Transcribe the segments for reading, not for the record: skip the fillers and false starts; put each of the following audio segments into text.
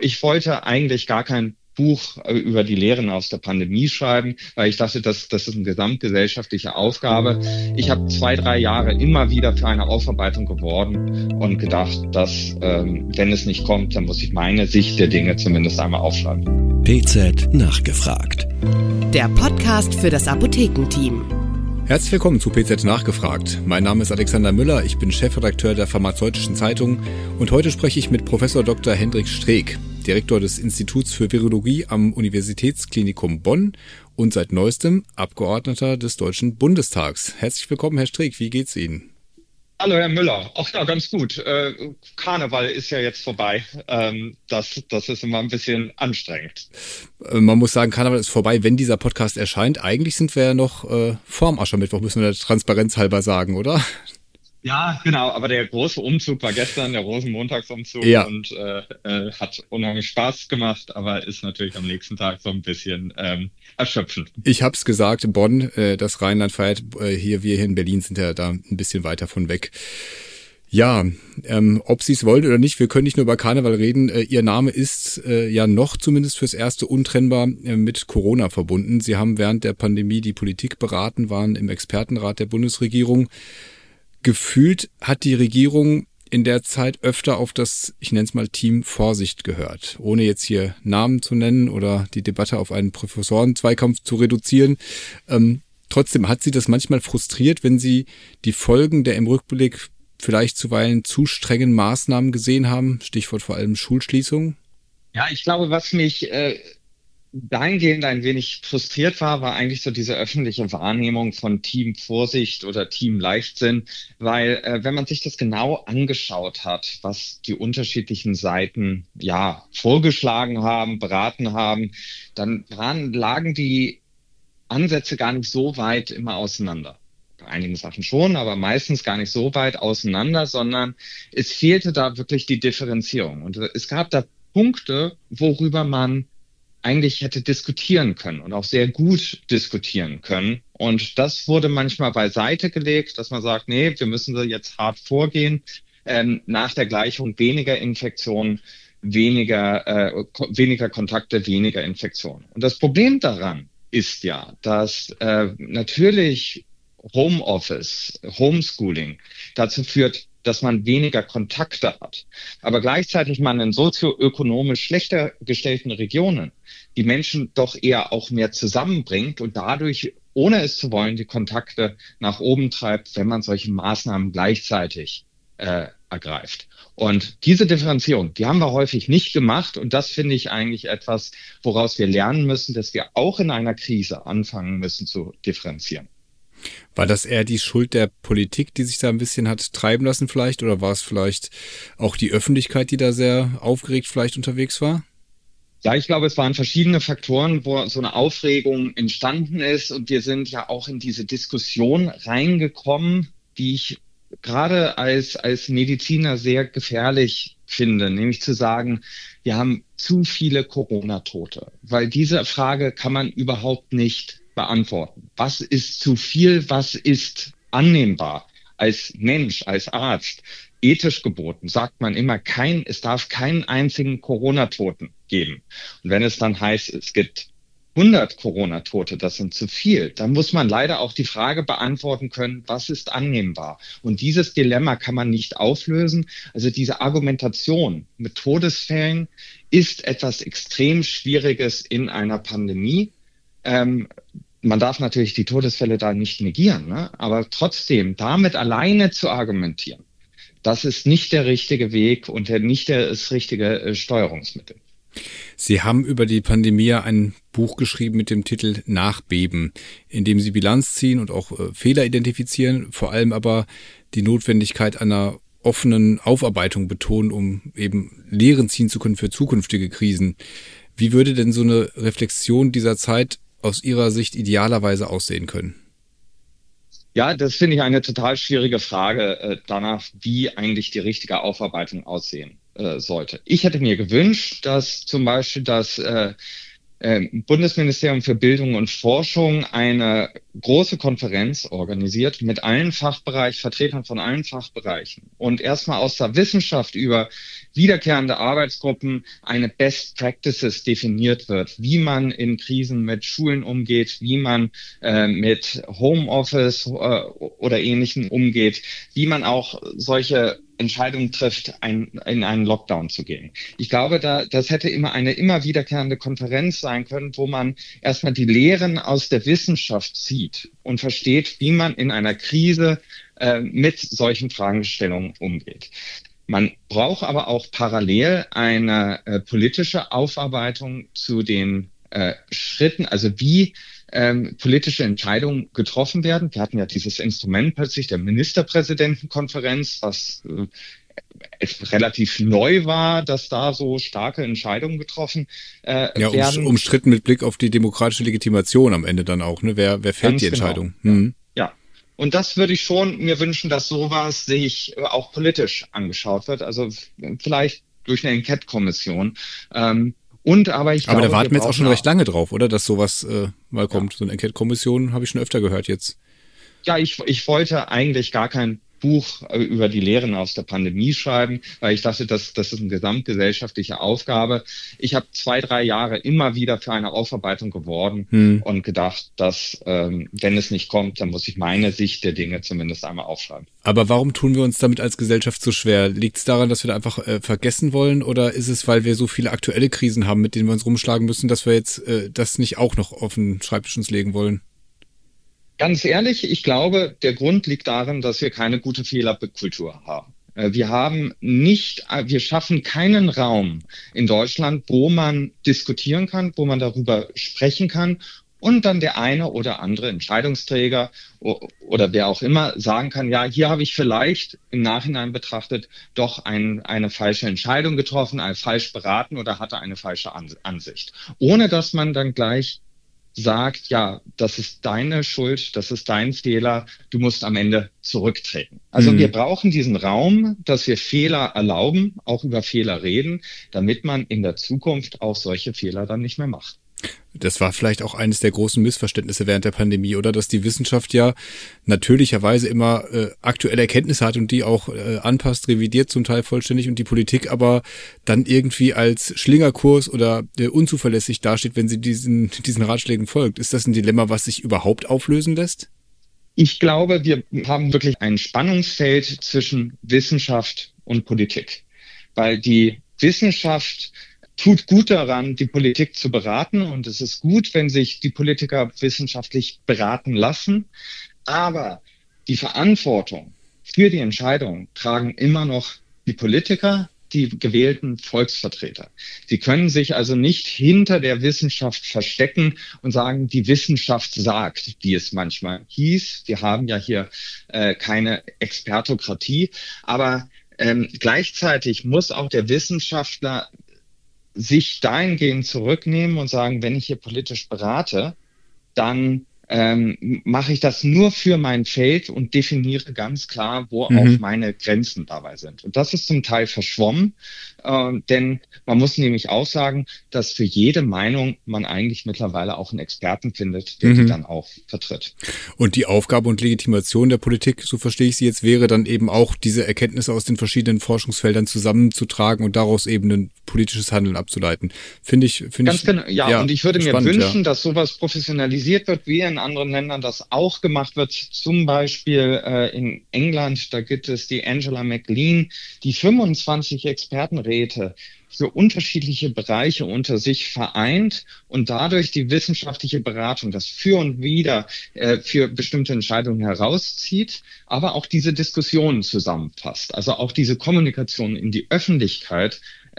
Ich wollte eigentlich gar kein Buch über die Lehren aus der Pandemie schreiben, weil ich dachte, das ist eine gesamtgesellschaftliche Aufgabe. Ich habe 2-3 Jahre immer wieder für eine Aufarbeitung geworben und gedacht, dass, wenn es nicht kommt, dann muss ich meine Sicht der Dinge zumindest einmal aufschreiben. PZ nachgefragt. Der Podcast für das Apothekenteam. Herzlich willkommen zu PZ nachgefragt. Mein Name ist Alexander Müller, ich bin Chefredakteur der Pharmazeutischen Zeitung und heute spreche ich mit Professor Dr. Hendrik Streeck, Direktor des Instituts für Virologie am Universitätsklinikum Bonn und seit neuestem Abgeordneter des Deutschen Bundestags. Herzlich willkommen, Herr Streeck, wie geht's Ihnen? Hallo, Herr Müller. Ach ja, ganz gut. Karneval ist ja jetzt vorbei. Das ist immer ein bisschen anstrengend. Man muss sagen, Karneval ist vorbei, wenn dieser Podcast erscheint. Eigentlich sind wir ja noch vorm Aschermittwoch, müssen wir der Transparenz halber sagen, oder? Ja, genau. Aber der große Umzug war gestern, der Rosenmontagsumzug, ja. Und hat unheimlich Spaß gemacht, aber ist natürlich am nächsten Tag so ein bisschen erschöpfend. Ich habe es gesagt, Bonn, das Rheinland feiert, wir hier in Berlin sind ja da ein bisschen weiter von weg. Ja, ob Sie es wollen oder nicht, wir können nicht nur über Karneval reden. Ihr Name ist ja noch zumindest fürs Erste untrennbar mit Corona verbunden. Sie haben während der Pandemie die Politik beraten, waren im Expertenrat der Bundesregierung. Gefühlt hat die Regierung in der Zeit öfter auf das, ich nenne es mal Team Vorsicht gehört, ohne jetzt hier Namen zu nennen oder die Debatte auf einen Professorenzweikampf zu reduzieren. Trotzdem hat Sie das manchmal frustriert, wenn Sie die Folgen der im Rückblick vielleicht zuweilen zu strengen Maßnahmen gesehen haben, Stichwort vor allem Schulschließungen? Ja, ich glaube, was mich dahingehend ein wenig frustriert war eigentlich so diese öffentliche Wahrnehmung von Team Vorsicht oder Team Leichtsinn, weil wenn man sich das genau angeschaut hat, was die unterschiedlichen Seiten ja vorgeschlagen haben, beraten haben, dann lagen die Ansätze gar nicht so weit immer auseinander. Bei einigen Sachen schon, aber meistens gar nicht so weit auseinander, sondern es fehlte da wirklich die Differenzierung. Und es gab da Punkte, worüber man eigentlich hätte diskutieren können und auch sehr gut diskutieren können. Und das wurde manchmal beiseite gelegt, dass man sagt, nee, wir müssen jetzt hart vorgehen. Nach der Gleichung weniger Infektionen, weniger Kontakte, weniger Infektionen. Und das Problem daran ist ja, dass natürlich Homeoffice, Homeschooling dazu führt, dass man weniger Kontakte hat. Aber gleichzeitig man in sozioökonomisch schlechter gestellten Regionen die Menschen doch eher auch mehr zusammenbringt und dadurch, ohne es zu wollen, die Kontakte nach oben treibt, wenn man solche Maßnahmen gleichzeitig ergreift. Und diese Differenzierung, die haben wir häufig nicht gemacht. Und das finde ich eigentlich etwas, woraus wir lernen müssen, dass wir auch in einer Krise anfangen müssen zu differenzieren. War das eher die Schuld der Politik, die sich da ein bisschen hat treiben lassen vielleicht? Oder war es vielleicht auch die Öffentlichkeit, die da sehr aufgeregt vielleicht unterwegs war? Ja, ich glaube, es waren verschiedene Faktoren, wo so eine Aufregung entstanden ist. Und wir sind ja auch in diese Diskussion reingekommen, die ich gerade als Mediziner sehr gefährlich finde, nämlich zu sagen, wir haben zu viele Corona-Tote. Weil diese Frage kann man überhaupt nicht beantworten. Was ist zu viel? Was ist annehmbar? Als Mensch, als Arzt, ethisch geboten, sagt man immer, es darf keinen einzigen Corona-Toten geben. Und wenn es dann heißt, es gibt 100 Corona-Tote, das sind zu viel, dann muss man leider auch die Frage beantworten können, was ist annehmbar? Und dieses Dilemma kann man nicht auflösen. Also diese Argumentation mit Todesfällen ist etwas extrem Schwieriges in einer Pandemie. Man darf natürlich die Todesfälle da nicht negieren, ne? Aber trotzdem, damit alleine zu argumentieren, das ist nicht der richtige Weg und nicht das richtige Steuerungsmittel. Sie haben über die Pandemie ein Buch geschrieben mit dem Titel Nachbeben, in dem Sie Bilanz ziehen und auch Fehler identifizieren, vor allem aber die Notwendigkeit einer offenen Aufarbeitung betonen, um eben Lehren ziehen zu können für zukünftige Krisen. Wie würde denn so eine Reflexion dieser Zeit aus Ihrer Sicht idealerweise aussehen können? Ja, das finde ich eine total schwierige Frage danach, wie eigentlich die richtige Aufarbeitung aussehen sollte. Ich hätte mir gewünscht, dass zum Beispiel Bundesministerium für Bildung und Forschung eine große Konferenz organisiert mit Vertretern von allen Fachbereichen und erstmal aus der Wissenschaft über wiederkehrende Arbeitsgruppen eine Best Practices definiert wird, wie man in Krisen mit Schulen umgeht, wie man mit Homeoffice oder Ähnlichem umgeht, wie man auch solche Entscheidungen trifft, in einen Lockdown zu gehen. Ich glaube, das hätte eine immer wiederkehrende Konferenz sein können, wo man erstmal die Lehren aus der Wissenschaft zieht und versteht, wie man in einer Krise mit solchen Fragestellungen umgeht. Man braucht aber auch parallel eine politische Aufarbeitung zu den Schritten, also wie politische Entscheidungen getroffen werden. Wir hatten ja dieses Instrument plötzlich der Ministerpräsidentenkonferenz, was relativ neu war, dass da so starke Entscheidungen getroffen werden. Umstritten mit Blick auf die demokratische Legitimation am Ende dann auch. Ne? Wer fällt ganz die Entscheidung? Genau. Ja. Und das würde ich schon mir wünschen, dass sowas sich auch politisch angeschaut wird. Also vielleicht durch eine Enquete-Kommission. Aber da warten wir jetzt auch schon recht lange drauf, oder? Dass sowas mal kommt. Ja. So eine Enquete-Kommission habe ich schon öfter gehört jetzt. Ja, ich wollte eigentlich gar kein Buch über die Lehren aus der Pandemie schreiben, weil ich dachte, das ist eine gesamtgesellschaftliche Aufgabe. Ich habe 2-3 Jahre immer wieder für eine Aufarbeitung geworben und gedacht, dass wenn es nicht kommt, dann muss ich meine Sicht der Dinge zumindest einmal aufschreiben. Aber warum tun wir uns damit als Gesellschaft so schwer? Liegt es daran, dass wir da einfach vergessen wollen, oder ist es, weil wir so viele aktuelle Krisen haben, mit denen wir uns rumschlagen müssen, dass wir jetzt das nicht auch noch auf den Schreibtisch uns legen wollen? Ganz ehrlich, ich glaube, der Grund liegt darin, dass wir keine gute Fehlerkultur haben. Wir schaffen keinen Raum in Deutschland, wo man diskutieren kann, wo man darüber sprechen kann und dann der eine oder andere Entscheidungsträger oder wer auch immer sagen kann, ja, hier habe ich vielleicht im Nachhinein betrachtet doch eine falsche Entscheidung getroffen, falsch beraten oder hatte eine falsche Ansicht. Ohne dass man dann gleich sagt, ja, das ist deine Schuld, das ist dein Fehler, du musst am Ende zurücktreten. Also wir brauchen diesen Raum, dass wir Fehler erlauben, auch über Fehler reden, damit man in der Zukunft auch solche Fehler dann nicht mehr macht. Das war vielleicht auch eines der großen Missverständnisse während der Pandemie, oder? Dass die Wissenschaft ja natürlicherweise immer aktuelle Erkenntnisse hat und die auch anpasst, revidiert zum Teil vollständig, und die Politik aber dann irgendwie als Schlingerkurs oder unzuverlässig dasteht, wenn sie diesen Ratschlägen folgt. Ist das ein Dilemma, was sich überhaupt auflösen lässt? Ich glaube, wir haben wirklich ein Spannungsfeld zwischen Wissenschaft und Politik, weil die Wissenschaft tut gut daran, die Politik zu beraten, und es ist gut, wenn sich die Politiker wissenschaftlich beraten lassen. Aber die Verantwortung für die Entscheidung tragen immer noch die Politiker, die gewählten Volksvertreter. Sie können sich also nicht hinter der Wissenschaft verstecken und sagen, die Wissenschaft sagt, wie es manchmal hieß. Wir haben ja hier keine Expertokratie, aber gleichzeitig muss auch der Wissenschaftler sich dahingehend zurücknehmen und sagen, wenn ich hier politisch berate, dann mache ich das nur für mein Feld und definiere ganz klar, wo auch meine Grenzen dabei sind. Und das ist zum Teil verschwommen, denn man muss nämlich auch sagen, dass für jede Meinung man eigentlich mittlerweile auch einen Experten findet, der die dann auch vertritt. Und die Aufgabe und Legitimation der Politik, so verstehe ich sie jetzt, wäre dann eben auch, diese Erkenntnisse aus den verschiedenen Forschungsfeldern zusammenzutragen und daraus eben ein politisches Handeln abzuleiten. Finde ich ganz genau. Ja, und ich würde mir wünschen, ja, dass sowas professionalisiert wird, wie in anderen Ländern das auch gemacht wird. Zum Beispiel in England, da gibt es die Angela McLean, die 25 Expertenräte für unterschiedliche Bereiche unter sich vereint und dadurch die wissenschaftliche Beratung, das Für und Wider für bestimmte Entscheidungen herauszieht, aber auch diese Diskussionen zusammenfasst. Also auch diese Kommunikation in die Öffentlichkeit,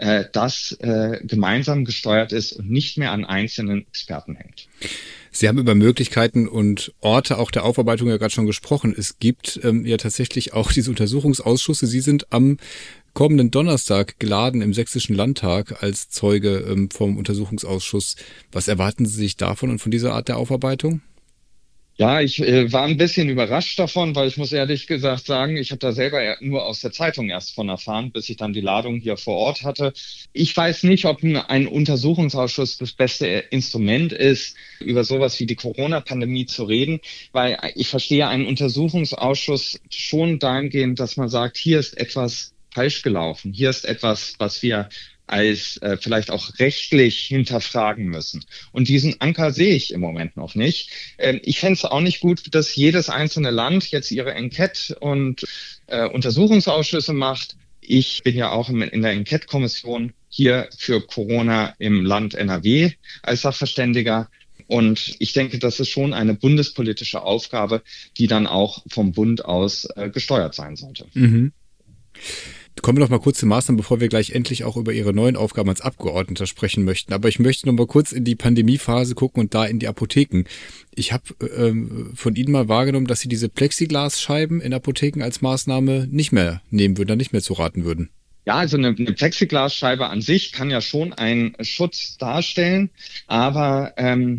das gemeinsam gesteuert ist und nicht mehr an einzelnen Experten hängt. Sie haben über Möglichkeiten und Orte auch der Aufarbeitung ja gerade schon gesprochen. Es gibt ja tatsächlich auch diese Untersuchungsausschüsse. Sie sind am kommenden Donnerstag geladen im Sächsischen Landtag als Zeuge vom Untersuchungsausschuss. Was erwarten Sie sich davon und von dieser Art der Aufarbeitung? Ja, ich war ein bisschen überrascht davon, weil ich muss ehrlich gesagt sagen, ich habe da selber nur aus der Zeitung erst von erfahren, bis ich dann die Ladung hier vor Ort hatte. Ich weiß nicht, ob ein Untersuchungsausschuss das beste Instrument ist, über sowas wie die Corona-Pandemie zu reden, weil ich verstehe einen Untersuchungsausschuss schon dahingehend, dass man sagt, hier ist etwas falsch gelaufen, hier ist etwas, was wir als vielleicht auch rechtlich hinterfragen müssen. Und diesen Anker sehe ich im Moment noch nicht. Ich fände es auch nicht gut, dass jedes einzelne Land jetzt ihre Enquete und Untersuchungsausschüsse macht. Ich bin ja auch in der Enquete-Kommission hier für Corona im Land NRW als Sachverständiger. Und ich denke, das ist schon eine bundespolitische Aufgabe, die dann auch vom Bund aus gesteuert sein sollte. Mhm. Kommen wir noch mal kurz zu Maßnahmen, bevor wir gleich endlich auch über Ihre neuen Aufgaben als Abgeordneter sprechen möchten. Aber ich möchte noch mal kurz in die Pandemiephase gucken und da in die Apotheken. Ich habe von Ihnen mal wahrgenommen, dass Sie diese Plexiglasscheiben in Apotheken als Maßnahme nicht mehr nehmen würden, nicht mehr zu raten würden. Ja, also eine Plexiglasscheibe an sich kann ja schon einen Schutz darstellen, aber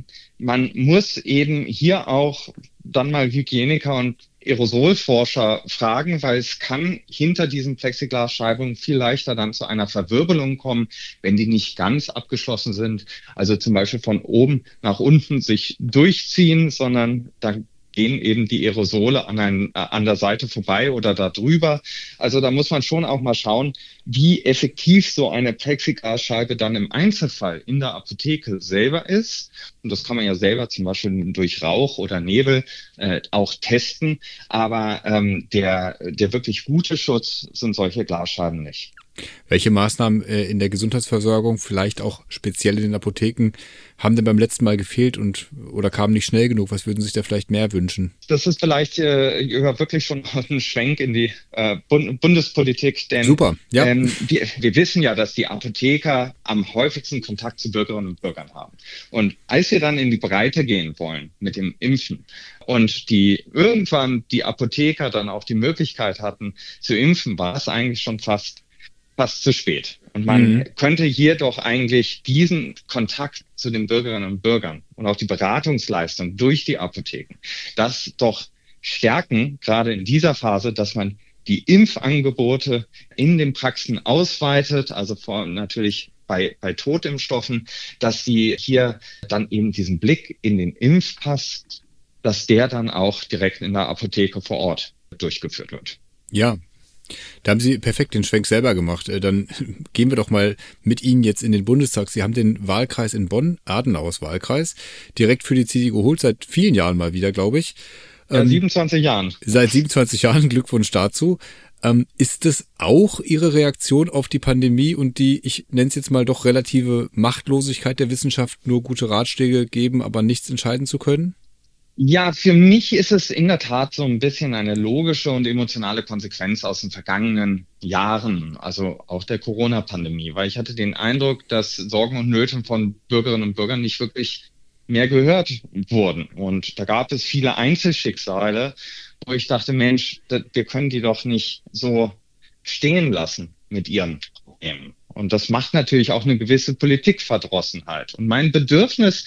man muss eben hier auch dann mal Hygieniker und Aerosolforscher fragen, weil es kann hinter diesen Plexiglasscheiben viel leichter dann zu einer Verwirbelung kommen, wenn die nicht ganz abgeschlossen sind. Also zum Beispiel von oben nach unten sich durchziehen, sondern da gehen eben die Aerosole an der Seite vorbei oder da drüber. Also da muss man schon auch mal schauen, wie effektiv so eine Plexiglasscheibe dann im Einzelfall in der Apotheke selber ist. Und das kann man ja selber zum Beispiel durch Rauch oder Nebel auch testen. Aber der wirklich gute Schutz sind solche Glasscheiben nicht. Welche Maßnahmen in der Gesundheitsversorgung, vielleicht auch speziell in den Apotheken, haben denn beim letzten Mal gefehlt oder kamen nicht schnell genug? Was würden Sie sich da vielleicht mehr wünschen? Das ist vielleicht wirklich schon ein Schwenk in die Bundespolitik. Denn super, ja. Wir wissen ja, dass die Apotheker am häufigsten Kontakt zu Bürgerinnen und Bürgern haben. Und als wir dann in die Breite gehen wollen mit dem Impfen und irgendwann die Apotheker dann auch die Möglichkeit hatten zu impfen, war es eigentlich schon fast zu spät. Und man könnte hier doch eigentlich diesen Kontakt zu den Bürgerinnen und Bürgern und auch die Beratungsleistung durch die Apotheken, das doch stärken, gerade in dieser Phase, dass man die Impfangebote in den Praxen ausweitet, also natürlich bei Totimpfstoffen, dass sie hier dann eben diesen Blick in den Impfpass, dass der dann auch direkt in der Apotheke vor Ort durchgeführt wird. Ja. Da haben Sie perfekt den Schwenk selber gemacht. Dann gehen wir doch mal mit Ihnen jetzt in den Bundestag. Sie haben den Wahlkreis in Bonn, Adenauers Wahlkreis, direkt für die CDU geholt, seit vielen Jahren mal wieder, glaube ich. Ja, 27 Jahren. Seit 27 Jahren, Glückwunsch dazu. Ist das auch Ihre Reaktion auf die Pandemie und die, ich nenne es jetzt mal doch relative Machtlosigkeit der Wissenschaft, nur gute Ratschläge geben, aber nichts entscheiden zu können? Ja, für mich ist es in der Tat so ein bisschen eine logische und emotionale Konsequenz aus den vergangenen Jahren, also auch der Corona-Pandemie, weil ich hatte den Eindruck, dass Sorgen und Nöte von Bürgerinnen und Bürgern nicht wirklich mehr gehört wurden. Und da gab es viele Einzelschicksale, wo ich dachte, Mensch, wir können die doch nicht so stehen lassen mit ihren Problemen. Und das macht natürlich auch eine gewisse Politikverdrossenheit. Und mein Bedürfnis,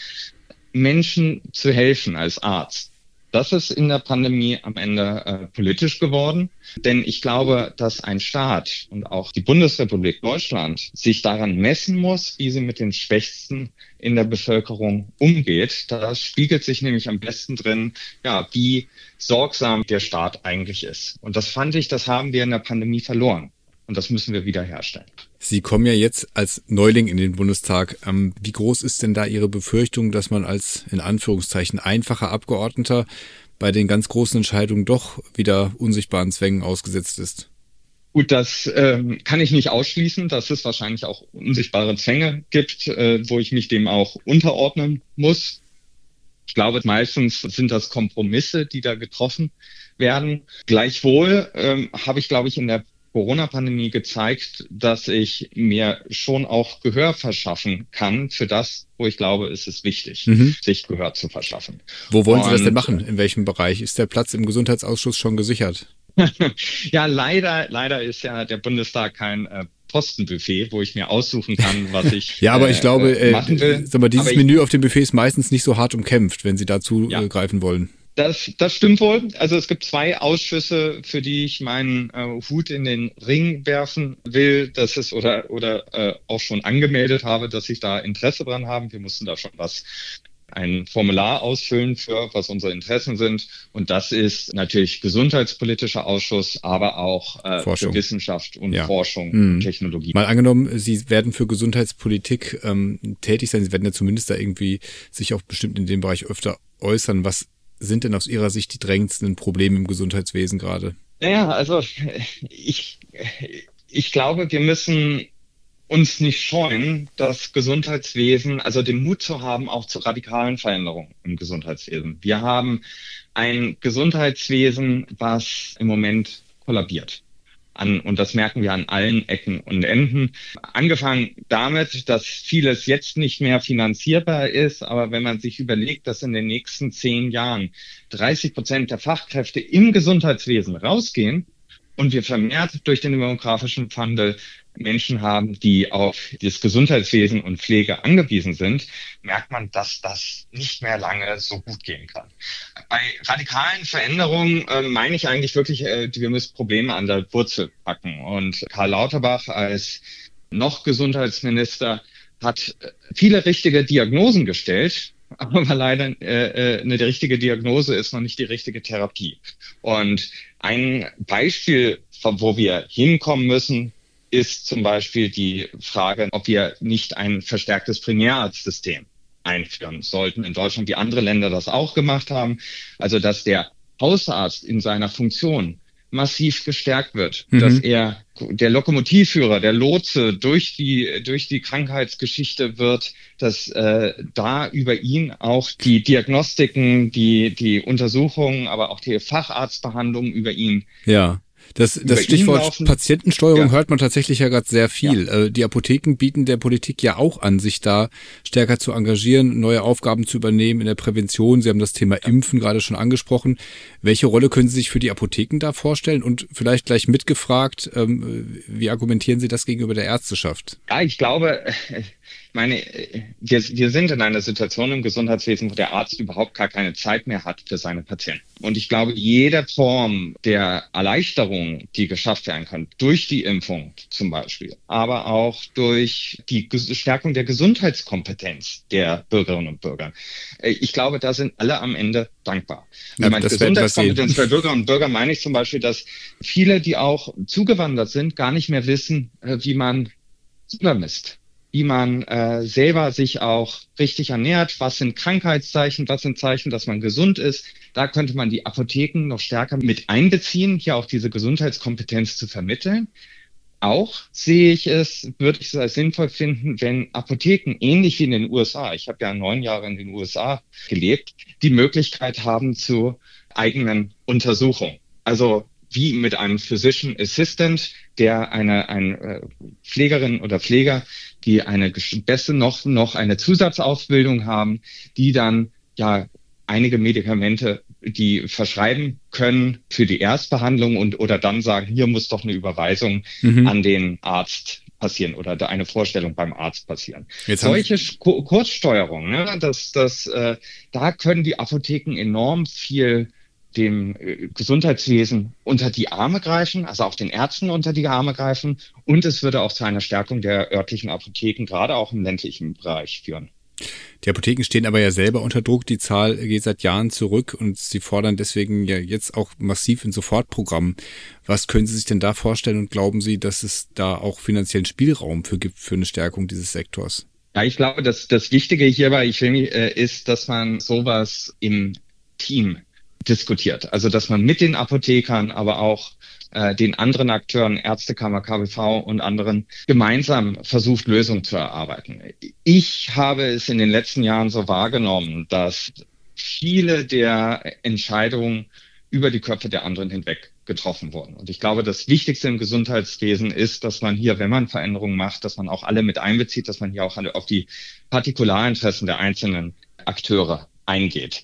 Menschen zu helfen als Arzt, das ist in der Pandemie am Ende politisch geworden. Denn ich glaube, dass ein Staat und auch die Bundesrepublik Deutschland sich daran messen muss, wie sie mit den Schwächsten in der Bevölkerung umgeht. Da spiegelt sich nämlich am besten drin, ja, wie sorgsam der Staat eigentlich ist. Und das haben wir in der Pandemie verloren. Und das müssen wir wiederherstellen. Sie kommen ja jetzt als Neuling in den Bundestag. Wie groß ist denn da Ihre Befürchtung, dass man als, in Anführungszeichen, einfacher Abgeordneter bei den ganz großen Entscheidungen doch wieder unsichtbaren Zwängen ausgesetzt ist? Gut, das kann ich nicht ausschließen, dass es wahrscheinlich auch unsichtbare Zwänge gibt, wo ich mich dem auch unterordnen muss. Ich glaube, meistens sind das Kompromisse, die da getroffen werden. Gleichwohl habe ich, glaube ich, in der Corona-Pandemie gezeigt, dass ich mir schon auch Gehör verschaffen kann für das, wo ich glaube, ist es wichtig, sich Gehör zu verschaffen. Wo wollen Sie das denn machen? In welchem Bereich? Ist der Platz im Gesundheitsausschuss schon gesichert? Ja, leider ist ja der Bundestag kein Postenbuffet, wo ich mir aussuchen kann, was ich ja, aber ich glaube, machen will. Sag mal, dieses Menü auf dem Buffet ist meistens nicht so hart umkämpft, wenn Sie dazu greifen wollen. Das stimmt wohl. Also es gibt 2 Ausschüsse, für die ich meinen Hut in den Ring werfen will, dass es oder auch schon angemeldet habe, dass ich da Interesse dran habe. Wir mussten da schon ein Formular ausfüllen für, was unsere Interessen sind. Und das ist natürlich Gesundheitspolitischer Ausschuss, aber auch für Wissenschaft und Forschung und Technologie. Mal angenommen, Sie werden für Gesundheitspolitik tätig sein. Sie werden ja zumindest da irgendwie sich auch bestimmt in dem Bereich öfter äußern. Was sind denn aus Ihrer Sicht die drängendsten Probleme im Gesundheitswesen gerade? Naja, also ich glaube, wir müssen uns nicht scheuen, das Gesundheitswesen, also den Mut zu haben, auch zu radikalen Veränderungen im Gesundheitswesen. Wir haben ein Gesundheitswesen, was im Moment kollabiert. Und das merken wir an allen Ecken und Enden. Angefangen damit, dass vieles jetzt nicht mehr finanzierbar ist. Aber wenn man sich überlegt, dass in den nächsten 10 Jahren 30% der Fachkräfte im Gesundheitswesen rausgehen und wir vermehrt durch den demografischen Wandel Menschen haben, die auf das Gesundheitswesen und Pflege angewiesen sind, merkt man, dass das nicht mehr lange so gut gehen kann. Bei radikalen Veränderungen meine ich eigentlich wirklich, wir müssen Probleme an der Wurzel packen. Und Karl Lauterbach als noch Gesundheitsminister hat viele richtige Diagnosen gestellt, aber leider eine richtige Diagnose ist noch nicht die richtige Therapie. Und ein Beispiel, wo wir hinkommen müssen, ist zum Beispiel die Frage, ob wir nicht ein verstärktes Primärarztsystem einführen sollten in Deutschland, wie andere Länder das auch gemacht haben. Also, dass der Hausarzt in seiner Funktion massiv gestärkt wird, dass er der Lokomotivführer, der Lotse durch die Krankheitsgeschichte wird, dass da über ihn auch die Diagnostiken, die Untersuchungen, aber auch die Facharztbehandlung über ihn. Ja. Das Stichwort Patientensteuerung hört man tatsächlich ja gerade sehr viel. Ja. Die Apotheken bieten der Politik ja auch an, sich da stärker zu engagieren, neue Aufgaben zu übernehmen in der Prävention. Sie haben das Thema Impfen gerade schon angesprochen. Welche Rolle können Sie sich für die Apotheken da vorstellen? Und vielleicht gleich mitgefragt, wie argumentieren Sie das gegenüber der Ärzteschaft? Ja, ich glaube, wir sind in einer Situation im Gesundheitswesen, wo der Arzt überhaupt gar keine Zeit mehr hat für seine Patienten. Und ich glaube, jede Form der Erleichterung, die geschafft werden kann, durch die Impfung zum Beispiel, aber auch durch die Stärkung der Gesundheitskompetenz der Bürgerinnen und Bürger. Ich glaube, da sind alle am Ende dankbar. Ja, meine Gesundheitskompetenz bei Bürgerinnen und Bürgern meine ich zum Beispiel, dass viele, die auch zugewandert sind, gar nicht mehr wissen, wie man Zucker misst, wie man selber sich auch richtig ernährt, was sind Krankheitszeichen, was sind Zeichen, dass man gesund ist. Da könnte man die Apotheken noch stärker mit einbeziehen, hier auch diese Gesundheitskompetenz zu vermitteln. Auch würde ich es als sinnvoll finden, wenn Apotheken, ähnlich wie in den USA, ich habe ja 9 Jahre in den USA gelebt, die Möglichkeit haben zu eigenen Untersuchungen. Also wie mit einem Physician Assistant, der eine Pflegerin oder Pfleger, die eine beste noch eine Zusatzausbildung haben, die dann ja einige Medikamente, die verschreiben können für die Erstbehandlung oder dann sagen, hier muss doch eine Überweisung an den Arzt passieren oder eine Vorstellung beim Arzt passieren. Solche Kurzsteuerung, ne, da können die Apotheken enorm viel dem Gesundheitswesen unter die Arme greifen, also auch den Ärzten unter die Arme greifen, und es würde auch zu einer Stärkung der örtlichen Apotheken, gerade auch im ländlichen Bereich, führen. Die Apotheken stehen aber ja selber unter Druck. Die Zahl geht seit Jahren zurück und sie fordern deswegen ja jetzt auch massiv in Sofortprogrammen. Was können Sie sich denn da vorstellen und glauben Sie, dass es da auch finanziellen Spielraum gibt für eine Stärkung dieses Sektors? Ja, ich glaube, dass das Wichtige hierbei ist, dass man sowas im Team diskutiert. Also, dass man mit den Apothekern, aber auch den anderen Akteuren, Ärztekammer, KBV und anderen, gemeinsam versucht, Lösungen zu erarbeiten. Ich habe es in den letzten Jahren so wahrgenommen, dass viele der Entscheidungen über die Köpfe der anderen hinweg getroffen wurden. Und ich glaube, das Wichtigste im Gesundheitswesen ist, dass man hier, wenn man Veränderungen macht, dass man auch alle mit einbezieht, dass man hier auch auf die Partikularinteressen der einzelnen Akteure eingeht.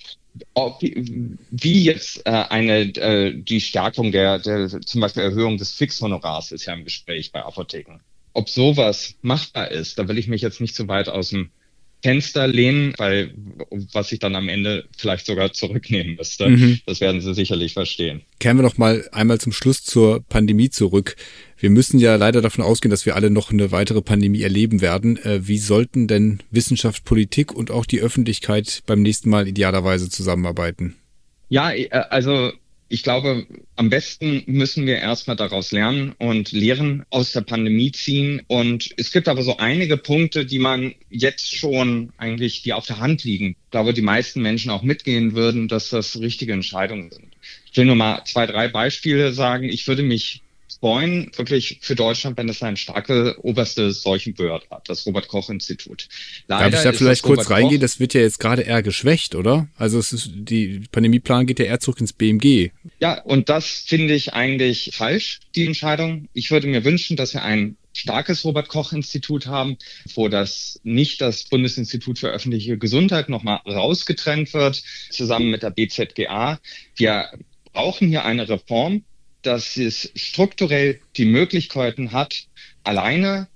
Wie jetzt die Stärkung der zum Beispiel Erhöhung des Fixhonorars ist ja im Gespräch bei Apotheken. Ob sowas machbar ist, da will ich mich jetzt nicht so weit aus dem Fenster lehnen, weil was ich dann am Ende vielleicht sogar zurücknehmen müsste. Das werden Sie sicherlich verstehen. Kehren wir noch mal einmal zum Schluss zur Pandemie zurück. Wir müssen ja leider davon ausgehen, dass wir alle noch eine weitere Pandemie erleben werden. Wie sollten denn Wissenschaft, Politik und auch die Öffentlichkeit beim nächsten Mal idealerweise zusammenarbeiten? Ja, also ich glaube, am besten müssen wir erstmal daraus lernen und Lehren aus der Pandemie ziehen. Und es gibt aber so einige Punkte, die man jetzt schon eigentlich, die auf der Hand liegen. Ich glaube, die meisten Menschen auch mitgehen würden, dass das richtige Entscheidungen sind. Ich will nur mal 2, 3 Beispiele sagen. Ich würde mich freuen, wirklich für Deutschland, wenn es eine starke oberste Seuchenbehörde hat, das Robert-Koch-Institut. Darf ich da vielleicht kurz reingehen? Das wird ja jetzt gerade eher geschwächt, oder? Also die Pandemieplan geht ja eher zurück ins BMG. Ja, und das finde ich eigentlich falsch, die Entscheidung. Ich würde mir wünschen, dass wir ein starkes Robert-Koch-Institut haben, wo das nicht das Bundesinstitut für öffentliche Gesundheit nochmal rausgetrennt wird, zusammen mit der BZGA. Wir brauchen hier eine Reform, dass es strukturell die Möglichkeiten hat, alleine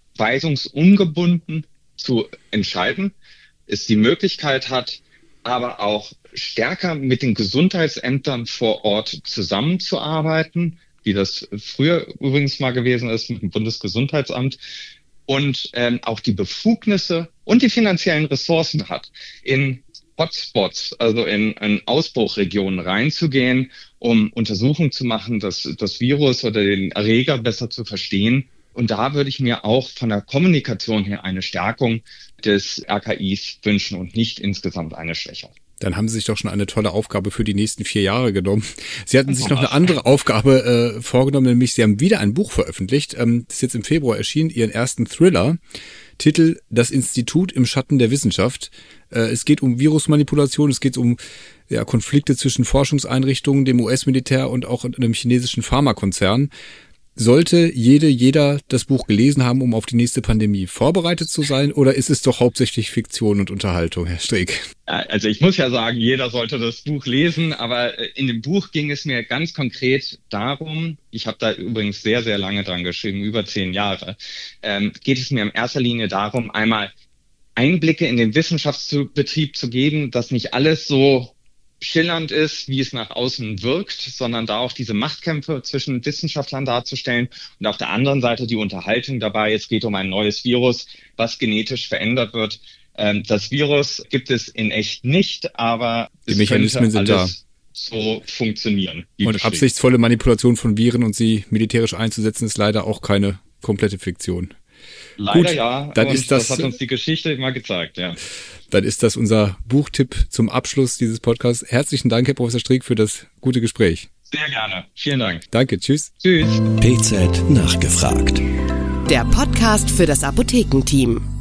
weisungsungebunden zu entscheiden, es die Möglichkeit hat, aber auch stärker mit den Gesundheitsämtern vor Ort zusammenzuarbeiten, wie das früher übrigens mal gewesen ist mit dem Bundesgesundheitsamt, und auch die Befugnisse und die finanziellen Ressourcen hat, in Hotspots, also in Ausbruchregionen reinzugehen, um Untersuchungen zu machen, das Virus oder den Erreger besser zu verstehen. Und da würde ich mir auch von der Kommunikation her eine Stärkung des RKIs wünschen und nicht insgesamt eine Schwächung. Dann haben Sie sich doch schon eine tolle Aufgabe für die nächsten 4 Jahre genommen. Sie hatten sich noch eine andere Aufgabe vorgenommen, nämlich Sie haben wieder ein Buch veröffentlicht. Das ist jetzt im Februar erschienen, Ihren ersten Thriller. Titel: Das Institut im Schatten der Wissenschaft. Es geht um Virusmanipulation, es geht um Konflikte zwischen Forschungseinrichtungen, dem US-Militär und auch einem chinesischen Pharmakonzern. Sollte jeder das Buch gelesen haben, um auf die nächste Pandemie vorbereitet zu sein, oder ist es doch hauptsächlich Fiktion und Unterhaltung, Herr Streeck? Also ich muss ja sagen, jeder sollte das Buch lesen, aber in dem Buch ging es mir ganz konkret darum, ich habe da übrigens sehr, sehr lange dran geschrieben, über 10 Jahre, geht es mir in erster Linie darum, einmal Einblicke in den Wissenschaftsbetrieb zu geben, dass nicht alles so schillernd ist, wie es nach außen wirkt, sondern da auch diese Machtkämpfe zwischen Wissenschaftlern darzustellen und auf der anderen Seite die Unterhaltung dabei. Es geht um ein neues Virus, was genetisch verändert wird. Das Virus gibt es in echt nicht, aber die Mechanismen sind da. So funktionieren. Und absichtsvolle Manipulation von Viren und sie militärisch einzusetzen, ist leider auch keine komplette Fiktion. Leider gut, ja, dann ist das hat uns die Geschichte immer gezeigt, ja. Dann ist das unser Buchtipp zum Abschluss dieses Podcasts. Herzlichen Dank, Herr Professor Streeck, für das gute Gespräch. Sehr gerne. Vielen Dank. Danke, tschüss. Tschüss. PZ nachgefragt. Der Podcast für das Apothekenteam.